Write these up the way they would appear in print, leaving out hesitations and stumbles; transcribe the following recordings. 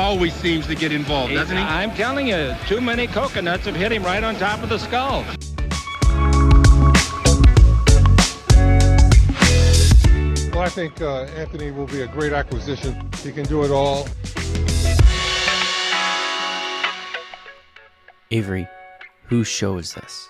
always seems to get involved, doesn't he? I'm telling you, too many coconuts have hit him right on top of the skull. Well, I think Anthony will be a great acquisition. He can do it all. Avery, whose show is this?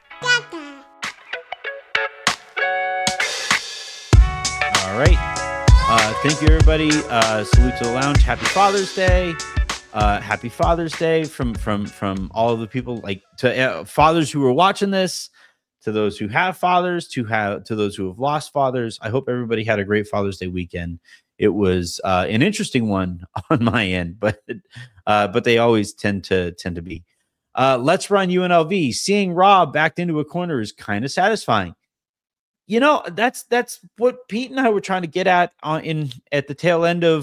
All right. Thank you, everybody. Salute to the lounge. Happy Father's Day. Happy Father's Day from all of the people, like to fathers who are watching this, to those who have fathers, to those who have lost fathers. I hope everybody had a great Father's Day weekend. It was an interesting one on my end, but they always tend to be. Let's run UNLV. Seeing Rob backed into a corner is kind of satisfying. You know, that's what Pete and I were trying to get at at the tail end of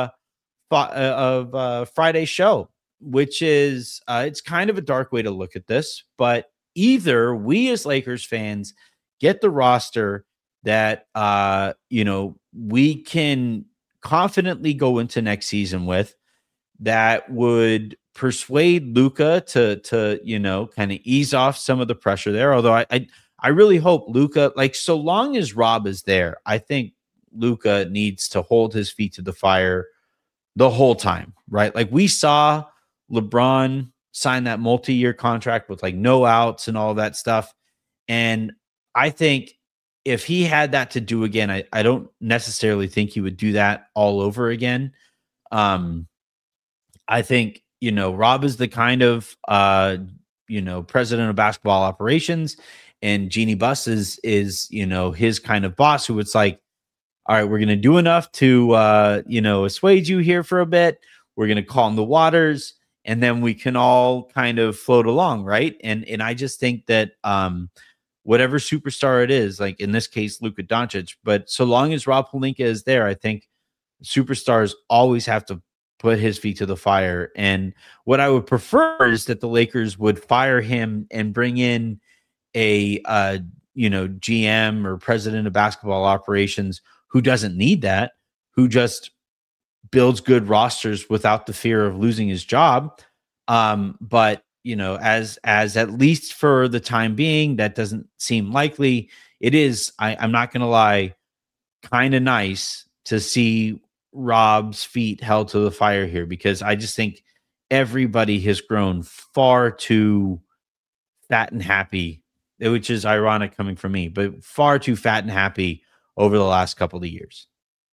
Friday's show, which is it's kind of a dark way to look at this, but either we as Lakers fans get the roster that we can confidently go into next season with, that would persuade Luka to kind of ease off some of the pressure there. Although I really hope Luka, like, so long as Rob is there, I think Luka needs to hold his feet to the fire the whole time, right? Like, we saw LeBron sign that multi-year contract with like no outs and all that stuff. And I think if he had that to do again, I don't necessarily think he would do that all over again. I think, Rob is the kind of, president of basketball operations, and Jeannie Buss is his kind of boss, who it's like, all right, we're going to do enough to, assuage you here for a bit. We're going to calm the waters, and then we can all kind of float along. Right. And I just think that, whatever superstar it is, like in this case, Luka Doncic, but so long as Rob Pelinka is there, I think superstars always have to put his feet to the fire. And what I would prefer is that the Lakers would fire him and bring in a GM or president of basketball operations who doesn't need that, who just builds good rosters without the fear of losing his job. But as at least for the time being, that doesn't seem likely. It is, I'm not going to lie, kind of nice to see Rob's feet held to the fire here, because I just think everybody has grown far too fat and happy, which is ironic coming from me, but far too fat and happy over the last couple of years.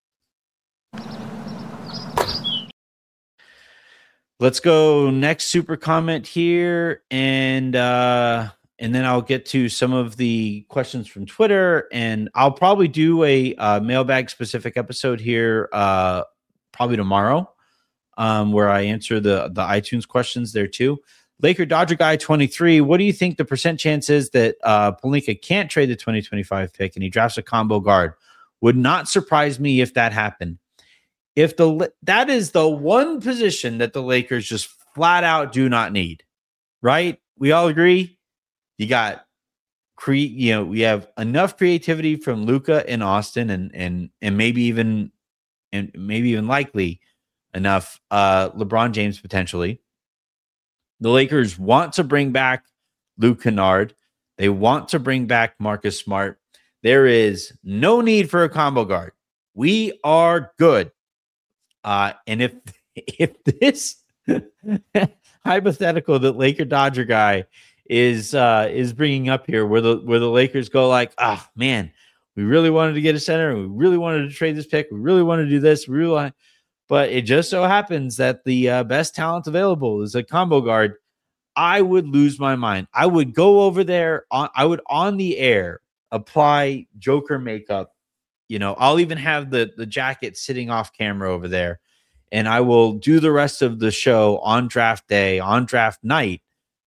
Let's go next super comment here, and then I'll get to some of the questions from Twitter, and I'll probably do a mailbag specific episode here probably tomorrow, where I answer the iTunes questions there too. Laker Dodger Guy 23, what do you think the percent chance is that Pelinka can't trade the 2025 pick and he drafts a combo guard? Would not surprise me if that happened. If that is the one position that the Lakers just flat out do not need, right? We all agree. You got we have enough creativity from Luka and Austin, and maybe even likely enough LeBron James potentially. The Lakers want to bring back Luke Kennard. They want to bring back Marcus Smart. There is no need for a combo guard. We are good. And if this hypothetical that Laker Dodger Guy is bringing up here, where the Lakers go like, man, we really wanted to get a center, we really wanted to trade this pick, we really want to do this, but it just so happens that the best talent available is a combo guard, I would lose my mind. I would go over there, I would on the air apply Joker makeup. I'll even have the jacket sitting off camera over there, and I will do the rest of the show on draft day, on draft night.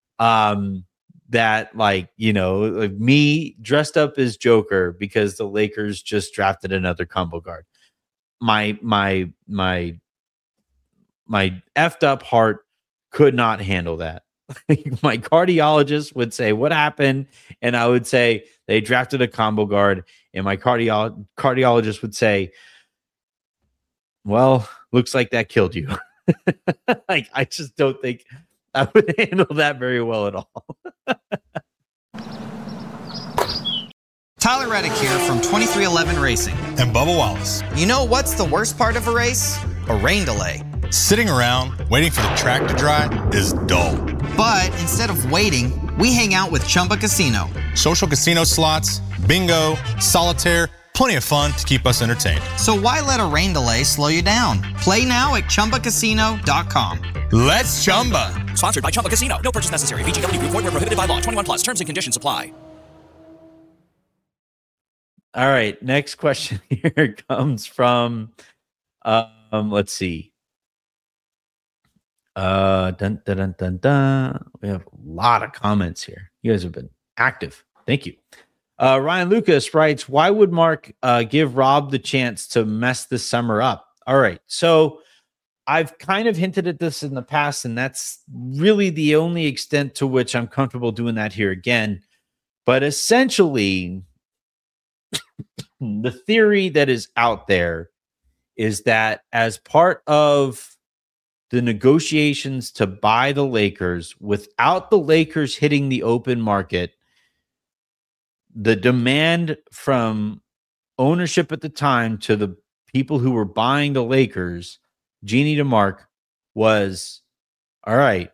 That like me dressed up as Joker because the Lakers just drafted another combo guard. My effed up heart could not handle that. My cardiologist would say, what happened? And I would say, they drafted a combo guard. And my cardiologist would say, well, looks like that killed you. Like, I just don't think I would handle that very well at all. Tyler Reddick here from 2311 Racing. And Bubba Wallace. You know what's the worst part of a race? A rain delay. Sitting around waiting for the track to dry is dull. But instead of waiting, we hang out with Chumba Casino. Social casino slots, bingo, solitaire, plenty of fun to keep us entertained. So why let a rain delay slow you down? Play now at ChumbaCasino.com. Let's Chumba. Sponsored by Chumba Casino. No purchase necessary. VGW Group. Void where prohibited by law. 21 plus. Terms and conditions apply. All right. Next question here comes from, let's see. Dun, dun, dun, dun, dun. We have a lot of comments here. You guys have been active. Thank you. Ryan Lucas writes, why would Mark give Rob the chance to mess this summer up? All right. So I've kind of hinted at this in the past, and that's really the only extent to which I'm comfortable doing that here again. But essentially, the theory that is out there is that as part of the negotiations to buy the Lakers, without the Lakers hitting the open market, the demand from ownership at the time to the people who were buying the Lakers, Jeannie to Mark, was, all right,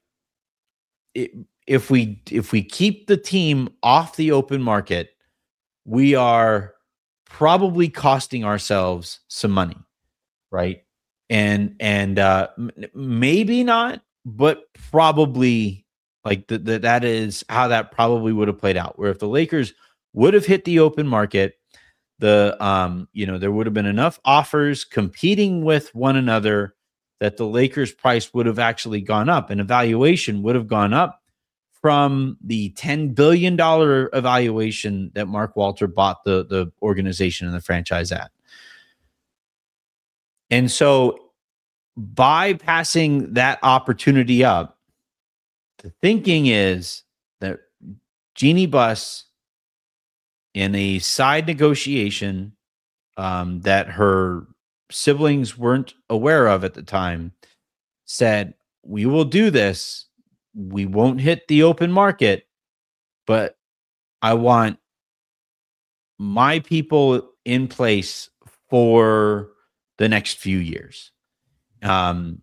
if we keep the team off the open market, we are probably costing ourselves some money, right? And maybe not, but probably, like that is how that probably would have played out. Where if the Lakers would have hit the open market, there would have been enough offers competing with one another that the Lakers price would have actually gone up, and evaluation would have gone up from the $10 billion evaluation that Mark Walter bought the organization and the franchise at. And so bypassing that opportunity up, the thinking is that Jeannie Buss, in a side negotiation that her siblings weren't aware of at the time, said, we will do this. We won't hit the open market, but I want my people in place for the next few years. And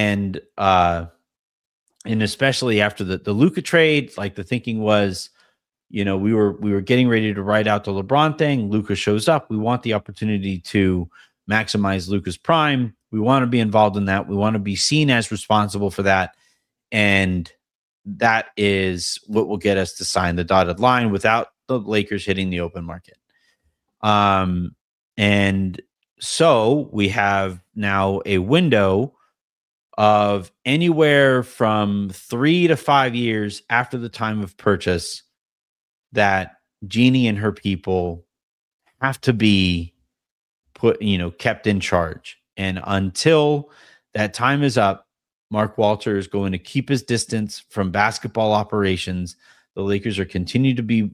especially after the Luka trade, like the thinking was, we were getting ready to ride out the LeBron thing. Luka shows up. We want the opportunity to maximize Luka's prime. We want to be involved in that. We want to be seen as responsible for that. And that is what will get us to sign the dotted line without the Lakers hitting the open market. And so we have now a window of anywhere from 3 to 5 years after the time of purchase that Jeannie and her people have to be kept in charge. And until that time is up, Mark Walter is going to keep his distance from basketball operations. The Lakers would continue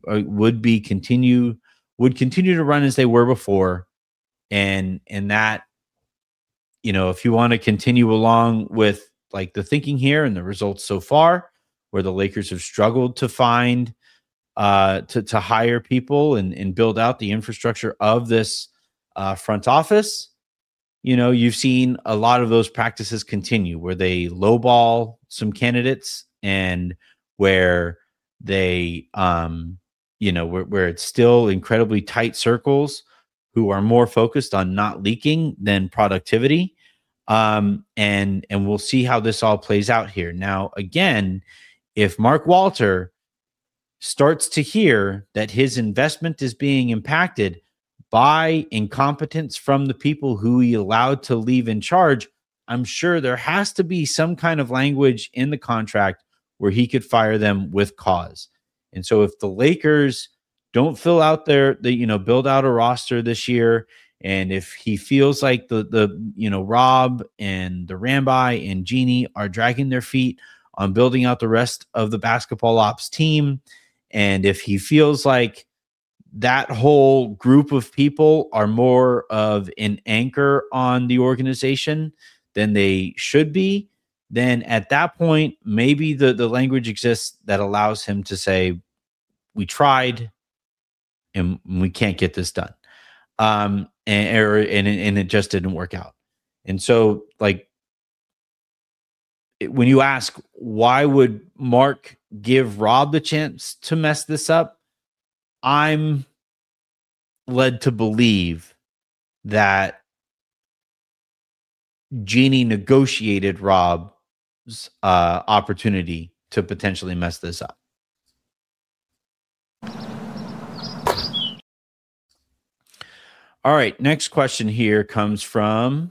to run as they were before. And that, if you want to continue along with like the thinking here and the results so far, where the Lakers have struggled to find, to hire people and build out the infrastructure of this front office, you've seen a lot of those practices continue, where they lowball some candidates and where they, where it's still incredibly tight circles who are more focused on not leaking than productivity. And we'll see how this all plays out here. Now, again, if Mark Walter starts to hear that his investment is being impacted by incompetence from the people who he allowed to leave in charge, I'm sure there has to be some kind of language in the contract where he could fire them with cause. And so if the Lakers don't build out a roster this year, and if he feels like the Rob and the Ramby and Jeannie are dragging their feet on building out the rest of the basketball ops team, and if he feels like that whole group of people are more of an anchor on the organization than they should be, then at that point, maybe the language exists that allows him to say, we tried and we can't get this done. And it just didn't work out. And so, like, when you ask, why would Mark give Rob the chance to mess this up? I'm led to believe that Jeannie negotiated Rob's opportunity to potentially mess this up. All right, next question here comes from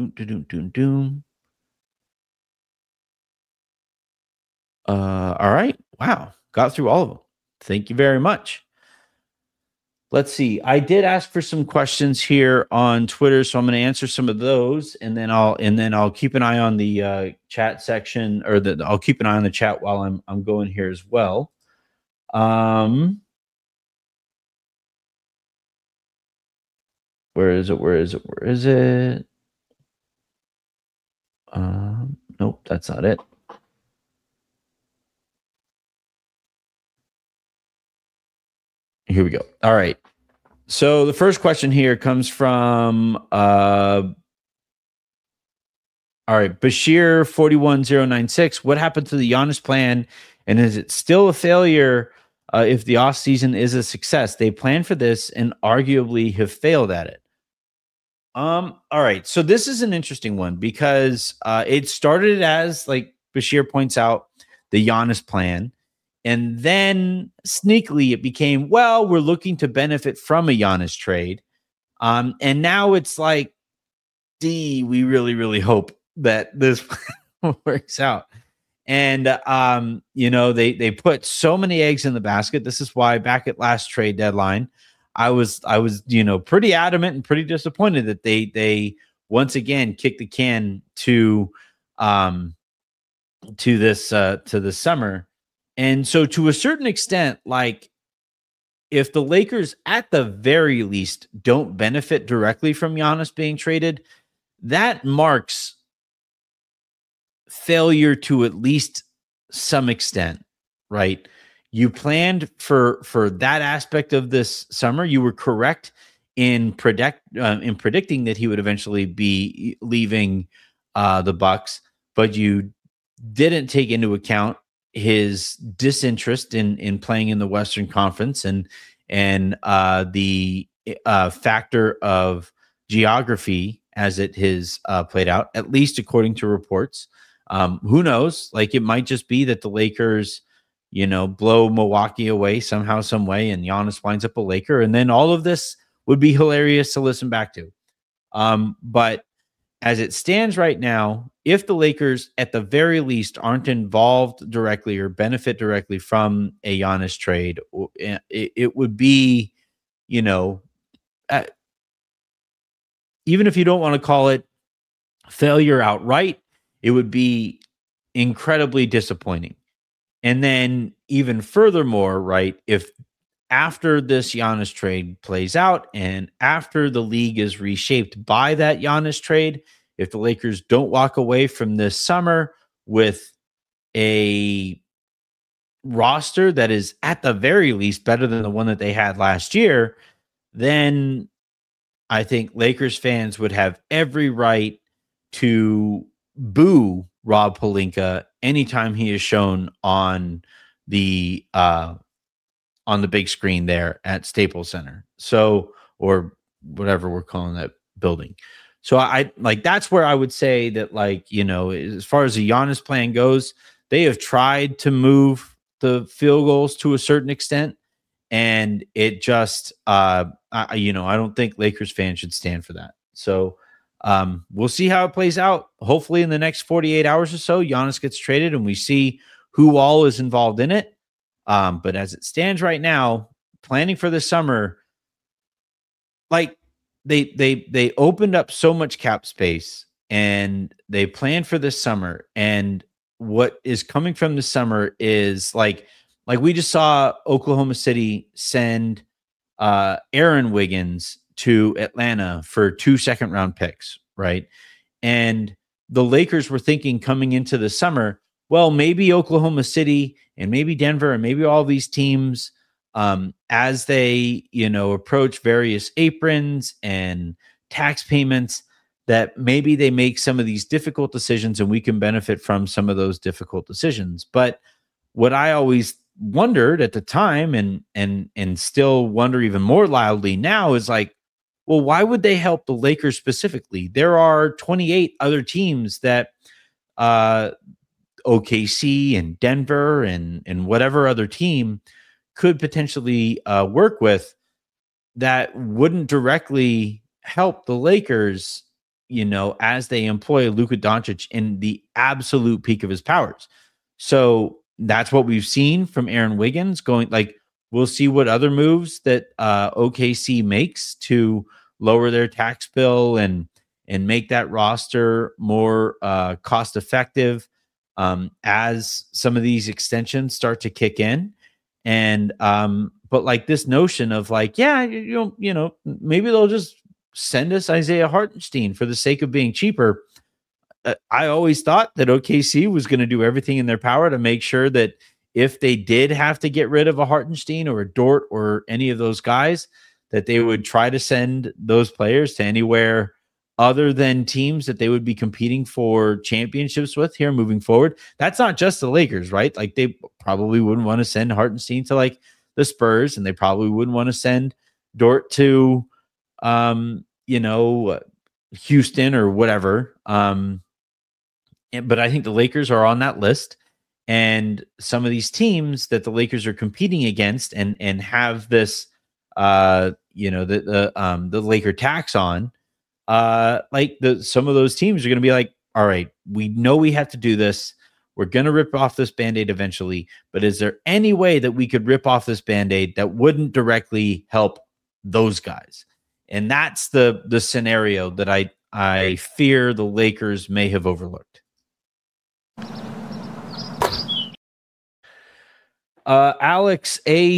all right, wow, got through all of them. Thank you very much. Let's see. I did ask for some questions here on Twitter, so I'm going to answer some of those, and then I'll keep an eye on the chat section, or I'll keep an eye on the chat while I'm going here as well. Where is it? Nope, that's not it. Here we go. All right. So the first question here comes from all right, Bashir 41096. What happened to the Giannis plan, and is it still a failure if the offseason is a success? They planned for this and arguably have failed at it. All right. So this is an interesting one because it started as, like Bashir points out, the Giannis plan. And then sneakily it became, well, we're looking to benefit from a Giannis trade. And now it's like, we really, really hope that this works out. And, they put so many eggs in the basket. This is why back at last trade deadline, I was, pretty adamant and pretty disappointed that they once again kicked the can to this summer. And so to a certain extent, like, if the Lakers at the very least don't benefit directly from Giannis being traded, that marks failure to at least some extent, right? You planned for that aspect of this summer. You were correct in predicting that he would eventually be leaving the Bucks, but you didn't take into account his disinterest in playing in the Western Conference and the factor of geography as it has played out, at least according to reports. Who knows? Like, it might just be that the Lakers, blow Milwaukee away somehow, some way, and Giannis winds up a Laker, and then all of this would be hilarious to listen back to. But as it stands right now, if the Lakers at the very least aren't involved directly or benefit directly from a Giannis trade, it would be, even if you don't want to call it failure outright, it would be incredibly disappointing. And then even furthermore, right, if after this Giannis trade plays out and after the league is reshaped by that Giannis trade, if the Lakers don't walk away from this summer with a roster that is at the very least better than the one that they had last year, then I think Lakers fans would have every right to boo Rob Pelinka anytime he is shown on the big screen there at Staples Center. So, or whatever we're calling that building. So I like, that's where I would say that, like, as far as the Giannis plan goes, they have tried to move the field goals to a certain extent, and it just, I don't think Lakers fans should stand for that. So we'll see how it plays out. Hopefully in the next 48 hours or so, Giannis gets traded and we see who all is involved in it. But as it stands right now, planning for the summer, like, they opened up so much cap space and they planned for this summer. And what is coming from the summer is like we just saw Oklahoma City send Aaron Wiggins to Atlanta for 2 second-round picks, right? And the Lakers were thinking coming into the summer, well, maybe Oklahoma City and maybe Denver and maybe all these teams, as they, approach various aprons and tax payments, that maybe they make some of these difficult decisions and we can benefit from some of those difficult decisions. But what I always wondered at the time and still wonder even more loudly now is like, well, why would they help the Lakers specifically? There are 28 other teams that OKC and Denver and whatever other team could potentially work with that wouldn't directly help the Lakers, as they employ Luka Doncic in the absolute peak of his powers. So that's what we've seen from Aaron Wiggins going. Like, we'll see what other moves that OKC makes to lower their tax bill and make that roster more cost effective as some of these extensions start to kick in. And but like this notion of like, yeah, maybe they'll just send us Isaiah Hartenstein for the sake of being cheaper. I always thought that OKC was going to do everything in their power to make sure that if they did have to get rid of a Hartenstein or a Dort or any of those guys, that they would try to send those players to anywhere other than teams that they would be competing for championships with here moving forward. That's not just the Lakers, right? Like, they probably wouldn't want to send Hartenstein to like the Spurs, and they probably wouldn't want to send Dort to Houston or whatever. But I think the Lakers are on that list, and some of these teams that the Lakers are competing against and have this, the Laker tax on, some of those teams are going to be like, all right, we know we have to do this. We're going to rip off this Band-Aid eventually, but is there any way that we could rip off this Band-Aid that wouldn't directly help those guys? And that's the scenario that I fear the Lakers may have overlooked. Alex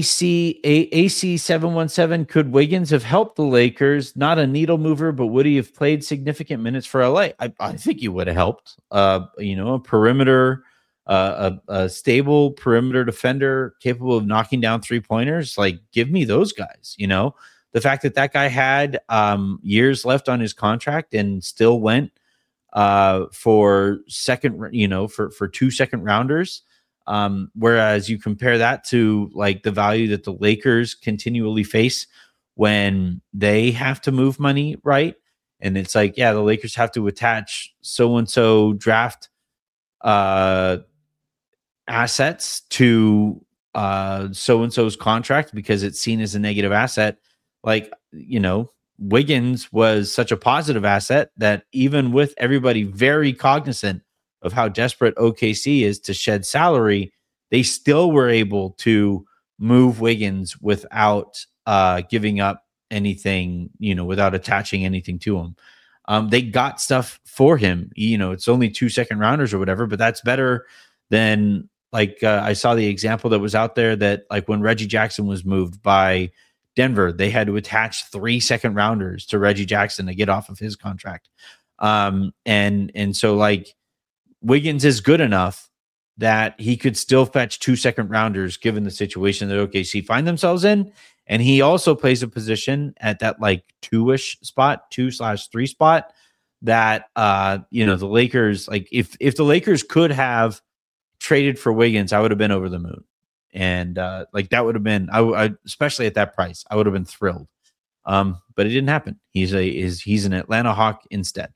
AC717, could Wiggins have helped the Lakers? Not a needle mover, but would he have played significant minutes for LA? I think he would have helped. A perimeter, a stable perimeter defender capable of knocking down 3-pointers. Like, give me those guys. The fact that guy had years left on his contract and still went for for 2 second rounders. Whereas you compare that to like the value that the Lakers continually face when they have to move money, right? And it's like, yeah, the Lakers have to attach so-and-so draft assets to so-and-so's contract because it's seen as a negative asset. Like, Wiggins was such a positive asset that even with everybody very cognizant of how desperate OKC is to shed salary, they still were able to move Wiggins without giving up anything, without attaching anything to him. They got stuff for him. It's only 2 second rounders or whatever, but that's better than I saw the example that was out there that like when Reggie Jackson was moved by Denver, they had to attach 3 second rounders to Reggie Jackson to get off of his contract. And so like Wiggins is good enough that he could still fetch 2 second rounders given the situation that OKC find themselves in. And he also plays a position at that like 2-ish spot, 2/3 spot that, the Lakers, like if the Lakers could have traded for Wiggins, I would have been over the moon. And that would have been, I especially at that price, I would have been thrilled. But it didn't happen. He's an Atlanta Hawk instead.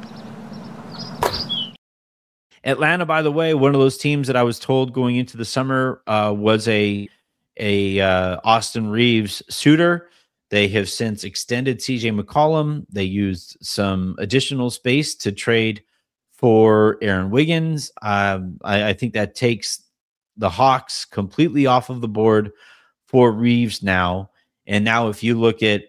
Atlanta, by the way, one of those teams that I was told going into the summer was a Austin Reeves suitor. They have since extended CJ McCollum. They used some additional space to trade for Aaron Wiggins. I think that takes the Hawks completely off of the board for Reeves now. And now if you look at,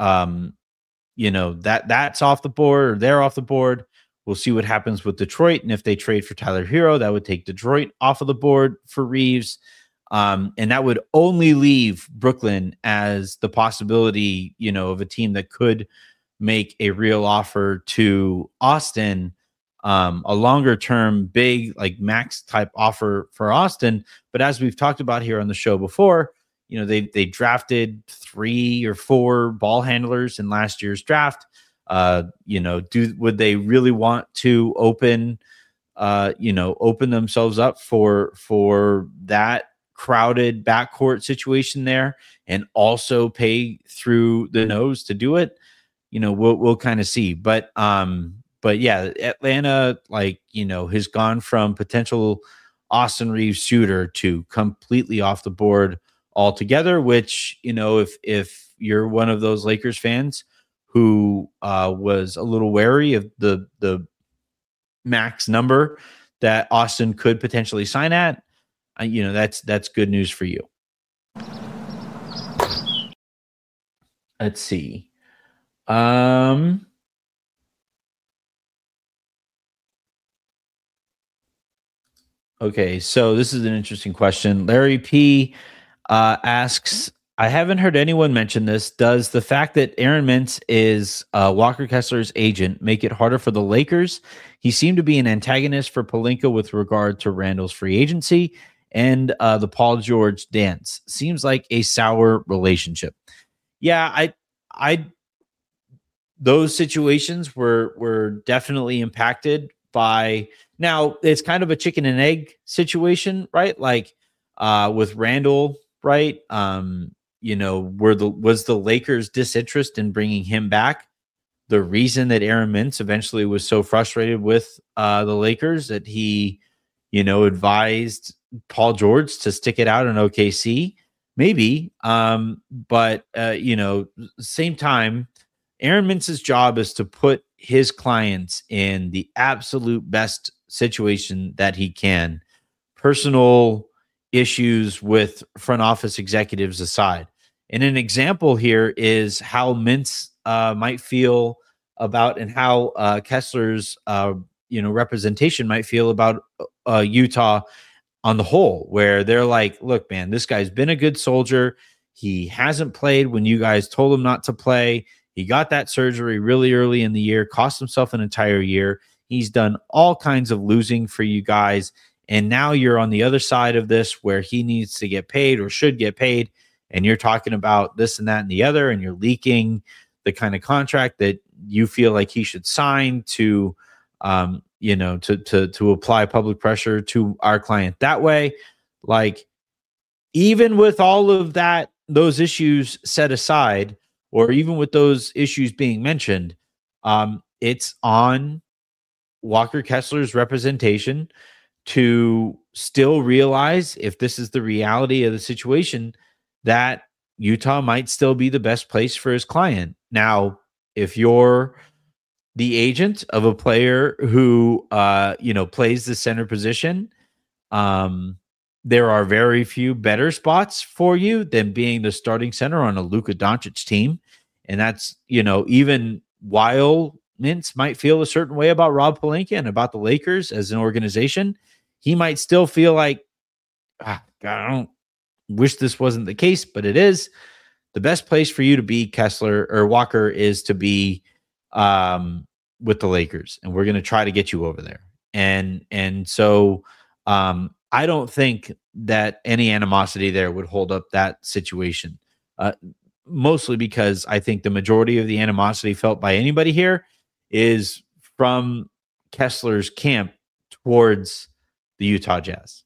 that's off the board or they're off the board, we'll see what happens with Detroit. And if they trade for Tyler Hero, that would take Detroit off of the board for Reeves. And that would only leave Brooklyn as the possibility, of a team that could make a real offer to Austin a longer term, big, like max type offer for Austin. But as we've talked about here on the show before, they drafted 3 or 4 ball handlers in last year's draft. Would they really want to open themselves up for that crowded backcourt situation there and also pay through the nose to do it? We'll kind of see. But yeah, Atlanta, has gone from potential Austin Reeves shooter to completely off the board altogether, which, if you're one of those Lakers fans who was a little wary of the max number that Austin could potentially sign at, that's good news for you. Let's see. Okay, so this is an interesting question. Larry P asks, I haven't heard anyone mention this. Does the fact that Aaron Mintz is Walker Kessler's agent make it harder for the Lakers? He seemed to be an antagonist for Pelinka with regard to Randall's free agency and the Paul George dance. Seems like a sour relationship. Yeah, those situations were definitely impacted by. Now it's kind of a chicken and egg situation, right? Like with Randall, right? Was the Lakers' disinterest in bringing him back the reason that Aaron Mintz eventually was so frustrated with the Lakers that he, advised Paul George to stick it out in OKC? Maybe. But same time, Aaron Mintz's job is to put his clients in the absolute best situation that he can. Personal issues with front office executives aside. And an example here is how Mintz might feel about, and how Kessler's representation might feel about Utah on the whole, where they're like, look, man, this guy's been a good soldier. He hasn't played when you guys told him not to play. He got that surgery really early in the year, cost himself an entire year. He's done all kinds of losing for you guys. And now you're on the other side of this where he needs to get paid or should get paid. And you're talking about this and that and the other, and you're leaking the kind of contract that you feel like he should sign to, to apply public pressure to our client that way. Like, even with all of that, those issues set aside, or even with those issues being mentioned, it's on Walker Kessler's representation to still realize, if this is the reality of the situation, that Utah might still be the best place for his client. Now, if you're the agent of a player who, plays the center position, there are very few better spots for you than being the starting center on a Luka Doncic team. And that's, even while Mintz might feel a certain way about Rob Pelinka and about the Lakers as an organization, he might still feel like, God, I don't wish this wasn't the case, but it is. The best place for you to be, Kessler or Walker, is to be with the Lakers, and we're going to try to get you over there. And so I don't think that any animosity there would hold up that situation. Mostly because I think the majority of the animosity felt by anybody here is from Kessler's camp towards the Utah Jazz.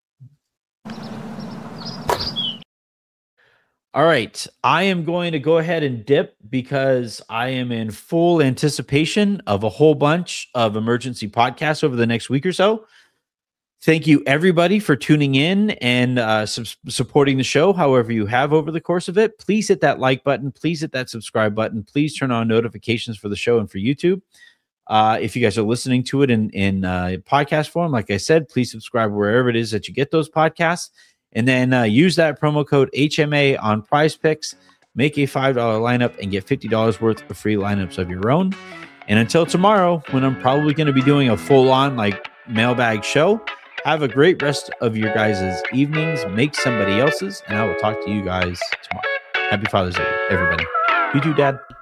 All right, I am going to go ahead and dip because I am in full anticipation of a whole bunch of emergency podcasts over the next week or so. Thank you, everybody, for tuning in and supporting the show however you have over the course of it. Please hit that like button. Please hit that subscribe button. Please turn on notifications for the show and for YouTube. If you guys are listening to it in podcast form, like I said, please subscribe wherever it is that you get those podcasts. And then use that promo code HMA on Prize Picks. Make a $5 lineup and get $50 worth of free lineups of your own. And until tomorrow, when I'm probably going to be doing a full-on mailbag show, have a great rest of your guys' evenings. Make somebody else's, and I will talk to you guys tomorrow. Happy Father's Day, everybody. You too, Dad.